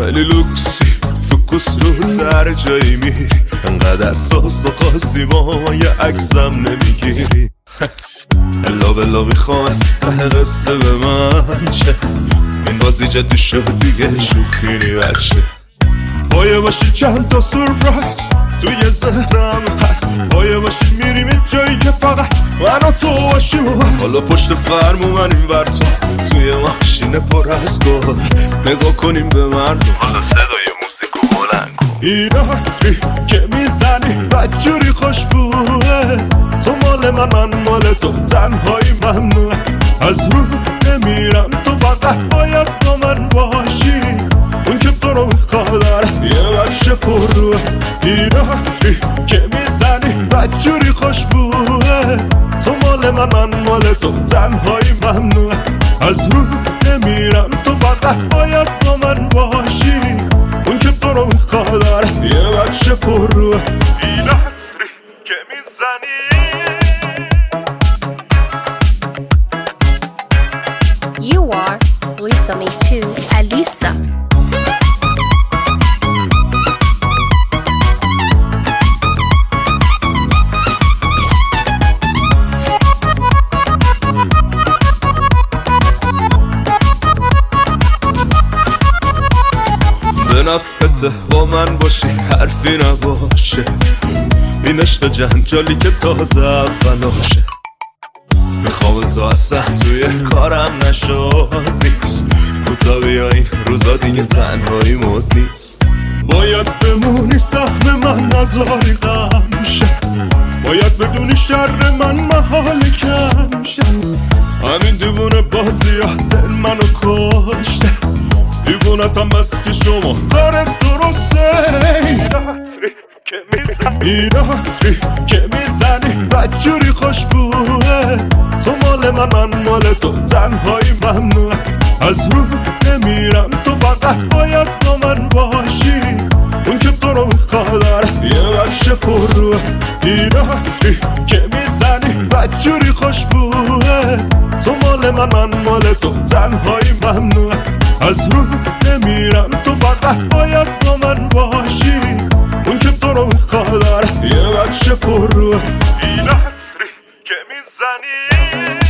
خیلی لوکسی فوکوس رو تر جایی میری، انقدر اساس و خاصی با ما یه عکسم نمیگیری. الا بلا میخوام ته قصه به من چه، این بازی جدی شد دیگه شوخی نی بچه. پایه باشی چند تا سورپرایز توی ذهنم هست، پایه باشی میریم این جایی که فقط من و تو باشیم و بس. حالا پشت فرمون من این ور تو توی ماشین پر از گل، نگاه کنیم به مردم، حالا صدای موسیقی بلند کن. این عطری که میزنی بدجوری خوشبوه، تو مال من مال تو، تنهایی ممنوعه. از رو نمیرم تو فقط باید با من باشی، اون که تو رو میخواد یه بچه پر روه. این عطری که میزنی بدجوری خوشبوه، تو مال من مال تو، تنهایی ممنوعه. از رو نمیرم تو فقط باید با من باشی، اون که تو رو میخواد یه بچه پر روه. این عطری که میزنی. You are listening to Alisa. به نفته با من باشی حرفی نباشه، این عشق جنجالی که تازه اولاشه. میخوام تو اصلا توی کارم نشد نیست، کوتا بیا این روزا دیگه تنهایی مد نیست. باید بمونی سهم من نذاری غم شه، باید بدونی شر من محال کم شه. همین دیوونه بازیات منو کشته، دیوونتم بس که شما کار درسته. این عطری که میزنی بدجوری خوشبوه، تو مال من مال تو، تنهایی ممنوعه. از رو نمیرم تو فقط باید با من باشی، اون که تو رو میخواد یه بچه پر روه. این عطری که میزنی بدجوری خوشبوه، تو مال من مال تو، تنهایی ممنوعه. از رو نمیرم تو فقط باید با من باشی، اون که تو رو میخواد یه بچه پر روه. این عطری که میزنی.